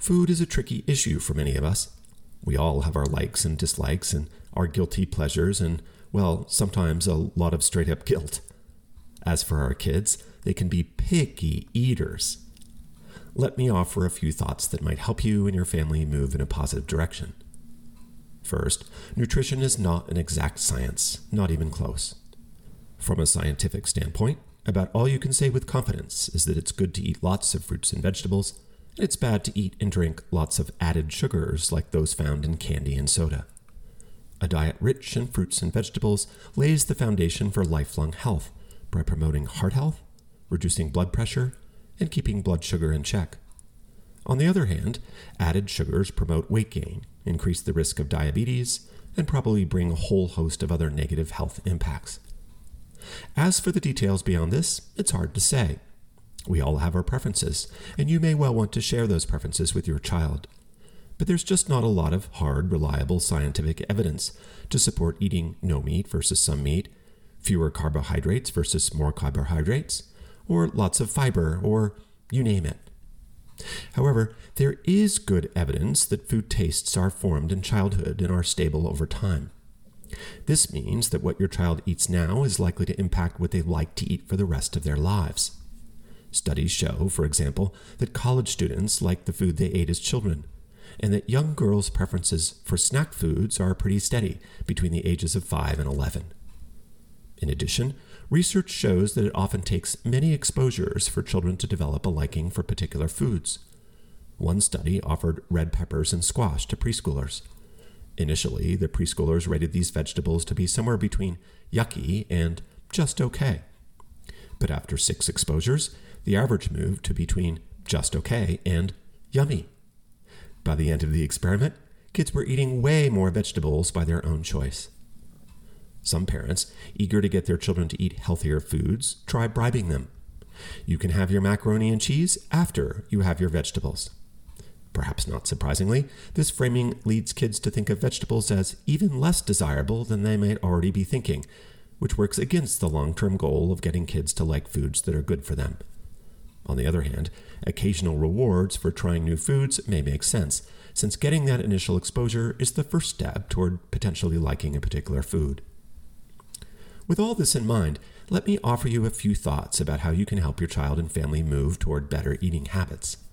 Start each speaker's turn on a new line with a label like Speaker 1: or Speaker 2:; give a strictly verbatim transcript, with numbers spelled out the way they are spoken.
Speaker 1: Food is a tricky issue for many of us. We all have our likes and dislikes and our guilty pleasures and, well, sometimes a lot of straight-up guilt. As for our kids, they can be picky eaters. Let me offer a few thoughts that might help you and your family move in a positive direction. First, nutrition is not an exact science, not even close. From a scientific standpoint, about all you can say with confidence is that it's good to eat lots of fruits and vegetables, and it's bad to eat and drink lots of added sugars like those found in candy and soda. A diet rich in fruits and vegetables lays the foundation for lifelong health by promoting heart health, reducing blood pressure, and keeping blood sugar in check. On the other hand, added sugars promote weight gain, increase the risk of diabetes, and probably bring a whole host of other negative health impacts. As for the details beyond this, it's hard to say. We all have our preferences, and you may well want to share those preferences with your child. But there's just not a lot of hard, reliable scientific evidence to support eating no meat versus some meat, fewer carbohydrates versus more carbohydrates, or lots of fiber, or you name it. However, there is good evidence that food tastes are formed in childhood and are stable over time. This means that what your child eats now is likely to impact what they like to eat for the rest of their lives. Studies show, for example, that college students like the food they ate as children, and that young girls' preferences for snack foods are pretty steady between the ages of five and eleven. In addition, research shows that it often takes many exposures for children to develop a liking for particular foods. One study offered red peppers and squash to preschoolers. Initially, the preschoolers rated these vegetables to be somewhere between yucky and just okay. But after six exposures, the average moved to between just okay and yummy. By the end of the experiment, kids were eating way more vegetables by their own choice. Some parents, eager to get their children to eat healthier foods, try bribing them. You can have your macaroni and cheese after you have your vegetables. Perhaps not surprisingly, this framing leads kids to think of vegetables as even less desirable than they might already be thinking, which works against the long-term goal of getting kids to like foods that are good for them. On the other hand, occasional rewards for trying new foods may make sense, since getting that initial exposure is the first step toward potentially liking a particular food. With all this in mind, let me offer you a few thoughts about how you can help your child and family move toward better eating habits.